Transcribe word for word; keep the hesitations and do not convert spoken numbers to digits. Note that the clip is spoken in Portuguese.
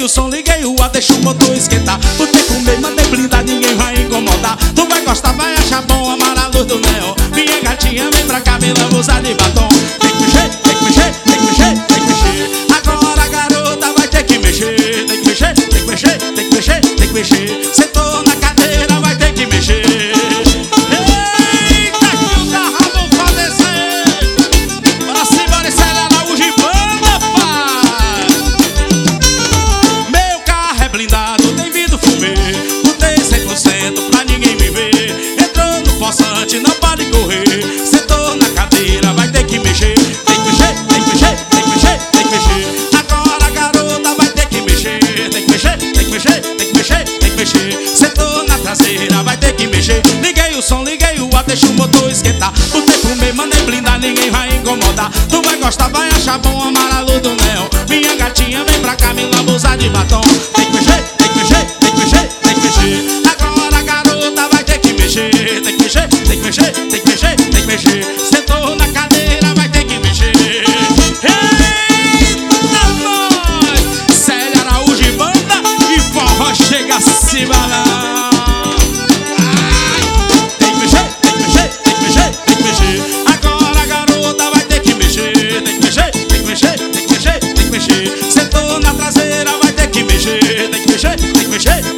o som, liguei o ar, deixa o motor esquentar. Tu tem que comer, mandei blindar, ninguém vai incomodar. Tu vai gostar, vai achar bom, amar a luz do neon. Minha gatinha vem pra cá, me lambuzar de batom. Tem que mexer, tem que mexer, tem que mexer, tem que mexer. Agora a garota vai ter que mexer. Tem que mexer, tem que mexer, tem que mexer, tem que mexer. Sentou na cadeira, vai ter que mexer. Eita, que o carro vou fazer. Bora sim, bora Célia Araújo e banda, pai. Meu carro é blindado, tem vidro fumê. Botei cem por cento pra ninguém me ver. Entrou no poçante, não pode correr. Sentou na cadeira, vai ter que mexer. Tem que mexer, tem que mexer, tem que mexer, tem que mexer. Agora a garota vai ter que mexer. Tem que mexer, tem que mexer, tem que mexer, tem que mexer. Sentou na traseira, vai ter que mexer. Liguei o som, liguei o ar, deixa o motor esquentar. Botei fumê, mandei blindar, ninguém vai incomodar. Tu vai gostar, vai achar bom, amar a luz do neon. Minha gatinha vem pra cá, me lambuzar de batom. Tem que mexer, tem que mexer, tem que mexer, tem que mexer. Agora a garota vai ter que mexer. Tem que mexer, tem que mexer, tem que mexer, tem que mexer. Sentou na cadeira, vai ter que mexer. Eita, nós! Célia Araújo e banda e forró chega a se balar. Tem que mexer, tem que mexer, tem que mexer, tem que mexer. Agora a garota vai ter que mexer. Tem que mexer, tem que mexer, tem que mexer, tem que mexer. Sentou na traseira, vai ter que mexer. Tem que mexer, tem que mexer,